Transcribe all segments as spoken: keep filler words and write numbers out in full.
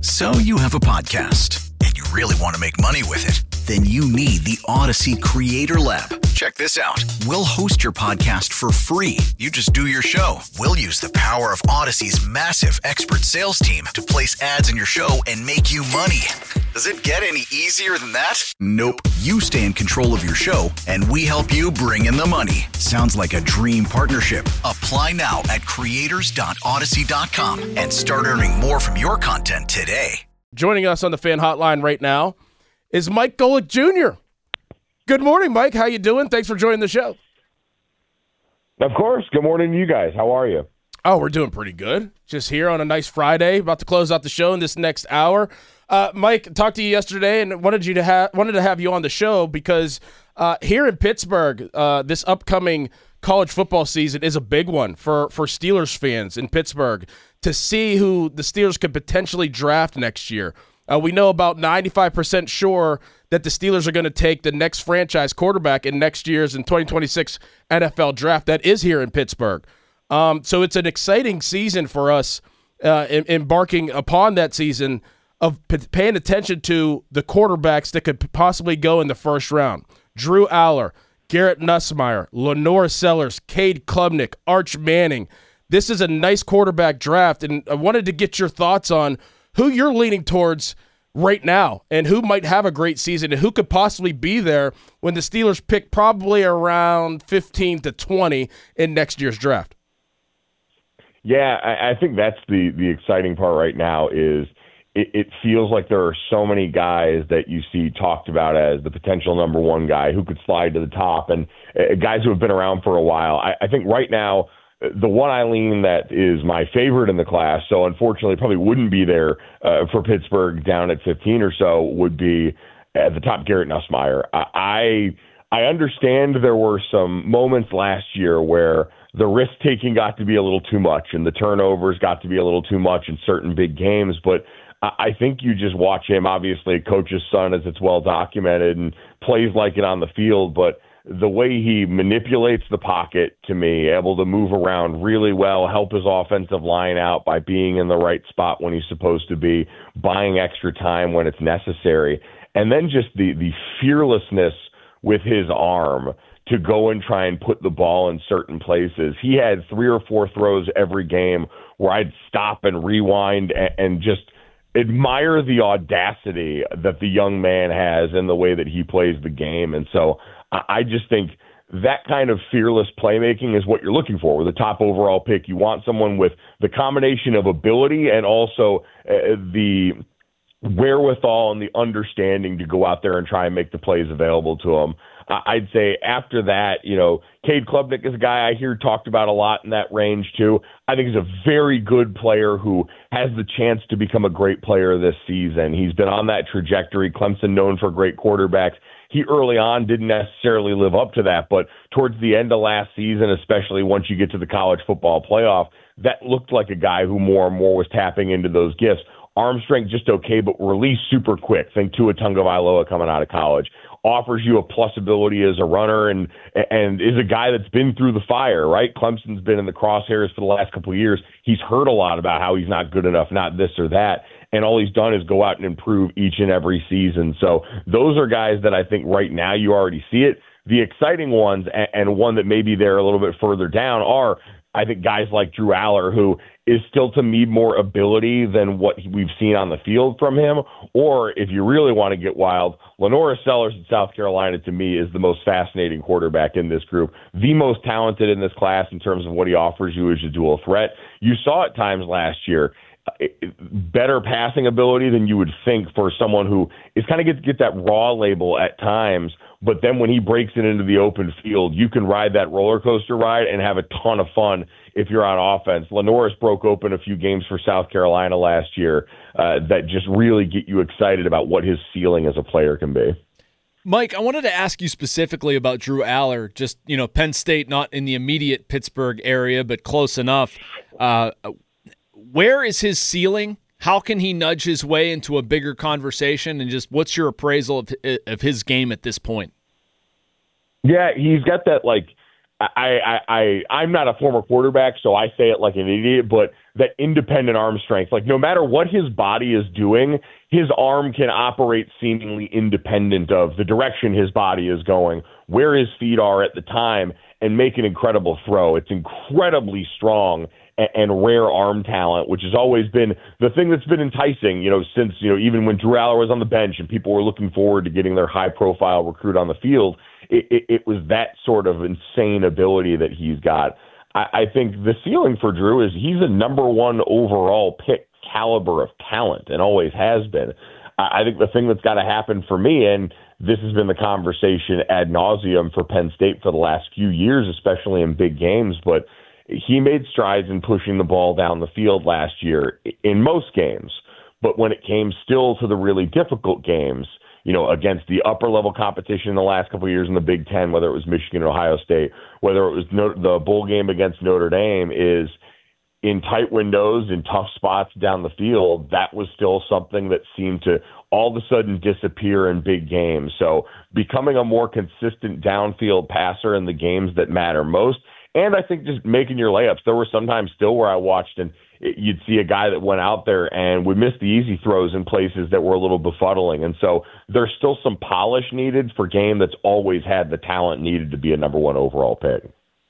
So you have a podcast and you really want to make money with it. Then you need the Odyssey Creator Lab. Check this out. We'll host your podcast for free. You just do your show. We'll use the power of Odyssey's massive expert sales team to place ads in your show and make you money. Does it get any easier than that? Nope. You stay in control of your show and we help you bring in the money. Sounds like a dream partnership. Apply now at creators dot odyssey dot com and start earning more from your content today. Joining us on the fan hotline right now is Mike Golic Junior Good morning, Mike. How you doing? Thanks for joining the show. Of course. Good morning to you guys. How are you? Oh, we're doing pretty good. Just here on a nice Friday, about to close out the show in this next hour. Uh, Mike, talked to you yesterday and wanted you to have wanted to have you on the show because uh, here in Pittsburgh, uh, this upcoming college football season is a big one for for Steelers fans in Pittsburgh to see who the Steelers could potentially draft next year. Uh, we know about ninety-five percent sure that the Steelers are going to take the next franchise quarterback in next year's in twenty twenty-six N F L draft that is here in Pittsburgh. Um, so it's an exciting season for us uh, em- embarking upon that season of p- paying attention to the quarterbacks that could possibly go in the first round. Drew Aller, Garrett Nussmeier, Lenore Sellers, Cade Klubnik, Arch Manning. This is a nice quarterback draft, and I wanted to get your thoughts on who you're leaning towards right now and who might have a great season and who could possibly be there when the Steelers pick probably around fifteen to twenty in next year's draft. Yeah, I, I think that's the, the exciting part right now is it, it feels like there are so many guys that you see talked about as the potential number one guy who could slide to the top and uh, guys who have been around for a while. I, I think right now the one I lean that is my favorite in the class, so unfortunately probably wouldn't be there uh, for Pittsburgh down at fifteen or so, would be at the top Garrett Nussmeier. I I understand there were some moments last year where the risk-taking got to be a little too much and the turnovers got to be a little too much in certain big games, but I think you just watch him, obviously a coach's son, as it's well documented, and plays like it on the field, but the way he manipulates the pocket, to me, able to move around really well, help his offensive line out by being in the right spot when he's supposed to be, buying extra time when it's necessary, and then just the the fearlessness with his arm to go and try and put the ball in certain places. He had three or four throws every game where I'd stop and rewind and, and just admire the audacity that the young man has in the way that he plays the game. And so I just think that kind of fearless playmaking is what you're looking for with a top overall pick. You want someone with the combination of ability and also uh, the wherewithal and the understanding to go out there and try and make the plays available to them. I'd say after that, you know, Cade Klubnik is a guy I hear talked about a lot in that range too. I think he's a very good player who has the chance to become a great player this season. He's been on that trajectory. Clemson known for great quarterbacks. He early on didn't necessarily live up to that, but towards the end of last season, especially once you get to the college football playoff, that looked like a guy who more and more was tapping into those gifts. Arm strength just okay, but release super quick. Think Tua Tagovailoa coming out of college. Offers you a plus ability as a runner and and is a guy that's been through the fire, right? Clemson's been in the crosshairs for the last couple of years. He's heard a lot about how he's not good enough, not this or that. And all he's done is go out and improve each and every season. So those are guys that I think right now you already see it. The exciting ones, and one that maybe they're a little bit further down, are I think guys like Drew Aller, who is still to me more ability than what we've seen on the field from him. Or if you really want to get wild, Lenore Sellers in South Carolina, to me, is the most fascinating quarterback in this group, the most talented in this class in terms of what he offers you as a dual threat. You saw at times last year better passing ability than you would think for someone who is kind of get get that raw label at times, but then when he breaks it into the open field, you can ride that roller coaster ride and have a ton of fun if you're on offense. Lenoris broke open a few games for South Carolina last year uh, that just really get you excited about what his ceiling as a player can be. Mike, I wanted to ask you specifically about Drew Aller. Just, you know, Penn State, not in the immediate Pittsburgh area, but close enough. Uh, where is his ceiling? How can he nudge his way into a bigger conversation? And just what's your appraisal of, of his game at this point? Yeah, he's got that, like, I, I, I, I'm not a former quarterback, so I say it like an idiot, but that independent arm strength, like no matter what his body is doing, his arm can operate seemingly independent of the direction his body is going, where his feet are at the time, and make an incredible throw. It's incredibly strong and, and rare arm talent, which has always been the thing that's been enticing, you know, since, you know, even when Drew Aller was on the bench and people were looking forward to getting their high-profile recruit on the field. It, it, it was that sort of insane ability that he's got. I, I think the ceiling for Drew is he's a number one overall pick caliber of talent and always has been. I, I think the thing that's got to happen for me, and this has been the conversation ad nauseum for Penn State for the last few years, especially in big games, but he made strides in pushing the ball down the field last year in most games. But when it came still to the really difficult games, you know, against the upper level competition in the last couple of years in the Big Ten, whether it was Michigan or Ohio State, whether it was no, the bowl game against Notre Dame, is in tight windows, in tough spots down the field, that was still something that seemed to all of a sudden disappear in big games. So becoming a more consistent downfield passer in the games that matter most, and I think just making your layups. There were sometimes still where I watched and you'd see a guy that went out there and would miss the easy throws in places that were a little befuddling. And so there's still some polish needed for a game that's always had the talent needed to be a number one overall pick.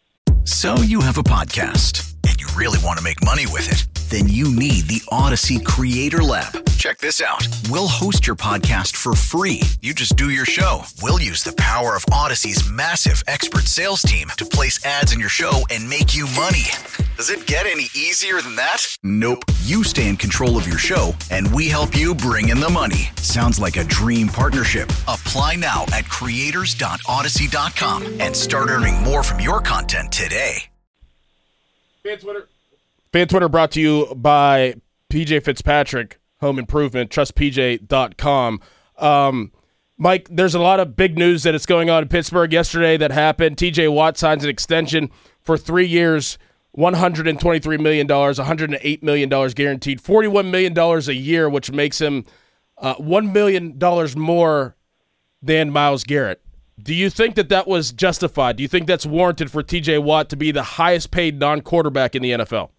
So you have a podcast and you really want to make money with it. Then you need the Odyssey Creator Lab. Check this out. We'll host your podcast for free. You just do your show. We'll use the power of Odyssey's massive expert sales team to place ads in your show and make you money. Does it get any easier than that? Nope. You stay in control of your show, and we help you bring in the money. Sounds like a dream partnership. Apply now at creators dot odyssey dot com and start earning more from your content today. Fan Twitter. Fan Twitter brought to you by P J Fitzpatrick Home Improvement, trust P J dot com. Um, Mike, there's a lot of big news that is going on in Pittsburgh yesterday that happened. T J Watt signs an extension for three years, one hundred twenty-three million dollars, one hundred eight million dollars guaranteed, forty-one million dollars a year, which makes him uh, one million dollars more than Myles Garrett. Do you think that that was justified? Do you think that's warranted for T J Watt to be the highest paid non-quarterback in the N F L?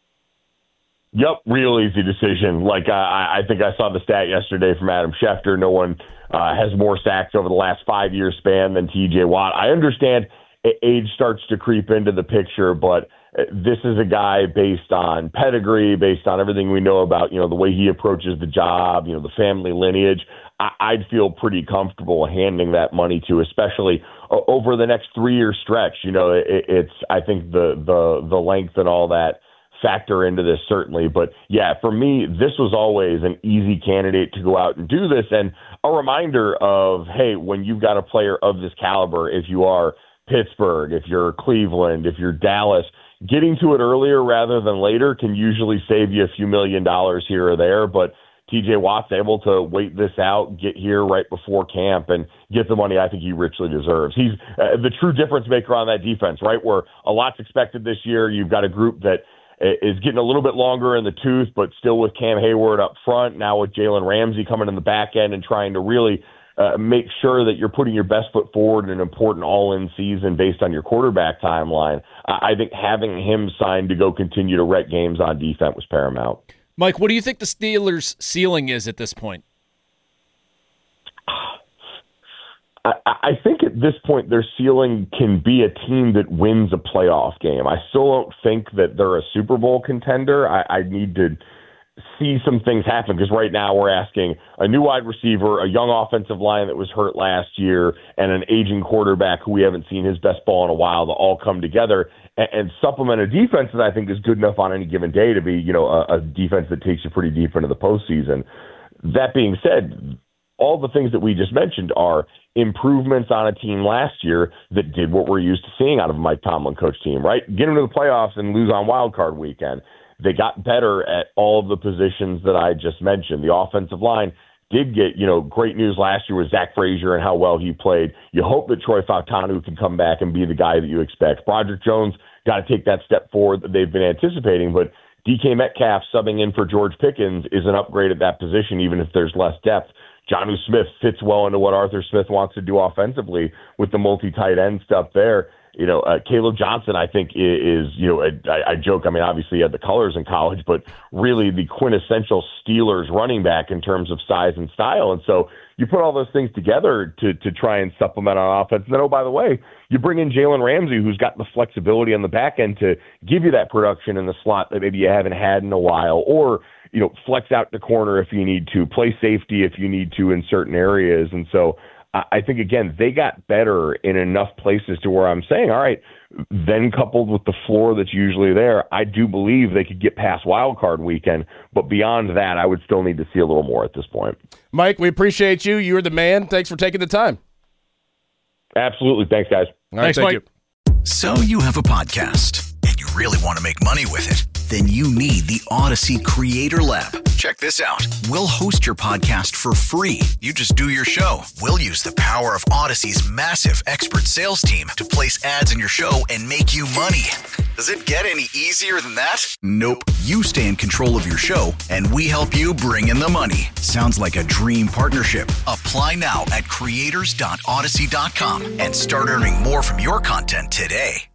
Yep, real easy decision. Like, uh, I think I saw the stat yesterday from Adam Schefter. No one uh, has more sacks over the last five-year span than T J Watt. I understand age starts to creep into the picture, but this is a guy based on pedigree, based on everything we know about, you know, the way he approaches the job, you know, the family lineage. I- I'd feel pretty comfortable handing that money to, especially over the next three-year stretch. You know, it, it's, I think the the the length and all that factor into this certainly. But yeah, for me, this was always an easy candidate to go out and do this. And a reminder of, hey, when you've got a player of this caliber, if you are Pittsburgh, if you're Cleveland, if you're Dallas, getting to it earlier rather than later can usually save you a few million dollars here or there. But T J Watt's able to wait this out, get here right before camp, and get the money I think he richly deserves. He's uh, the true difference maker on that defense, right, where a lot's expected this year. You've got a group that is getting a little bit longer in the tooth, but still with Cam Hayward up front, now with Jalen Ramsey coming in the back end and trying to really uh, make sure that you're putting your best foot forward in an important all-in season based on your quarterback timeline. I think having him signed to go continue to wreck games on defense was paramount. Mike, what do you think the Steelers' ceiling is at this point? I, I think at this point their ceiling can be a team that wins a playoff game. I still don't think that they're a Super Bowl contender. I, I need to see some things happen because right now we're asking a new wide receiver, a young offensive line that was hurt last year, and an aging quarterback who we haven't seen his best ball in a while to all come together and, and supplement a defense that I think is good enough on any given day to be, you know, a, a defense that takes you pretty deep into the postseason. That being said, all the things that we just mentioned are improvements on a team last year that did what we're used to seeing out of a Mike Tomlin coach team, right? Get into the playoffs and lose on wild card weekend. They got better at all of the positions that I just mentioned. The offensive line did get, you know, great news last year with Zach Frazier and how well he played. You hope that Troy Fautanu can come back and be the guy that you expect. Broderick Jones got to take that step forward that they've been anticipating, but D K Metcalf subbing in for George Pickens is an upgrade at that position, even if there's less depth. Jonnu Smith fits well into what Arthur Smith wants to do offensively with the multi-tight end stuff there. You know, uh, Caleb Johnson, I think, is, is you know, I, I joke, I mean, obviously he had the colors in college, but really the quintessential Steelers running back in terms of size and style. And so you put all those things together to to try and supplement our offense. And then, oh, by the way, you bring in Jalen Ramsey, who's got the flexibility on the back end to give you that production in the slot that maybe you haven't had in a while, or, you know, flex out the corner if you need to, play safety if you need to in certain areas. And so I think, again, they got better in enough places to where I'm saying, all right, then coupled with the floor that's usually there, I do believe they could get past wild card weekend. But beyond that, I would still need to see a little more at this point. Mike, we appreciate you. You're the man. Thanks for taking the time. Absolutely. Thanks, guys. All right, Thanks, thank Mike. you. So you have a podcast and you really want to make money with it? Then you need the Odyssey Creator Lab. Check this out. We'll host your podcast for free. You just do your show. We'll use the power of Odyssey's massive expert sales team to place ads in your show and make you money. Does it get any easier than that? Nope. You stay in control of your show, and we help you bring in the money. Sounds like a dream partnership. Apply now at creators dot odyssey dot com and start earning more from your content today.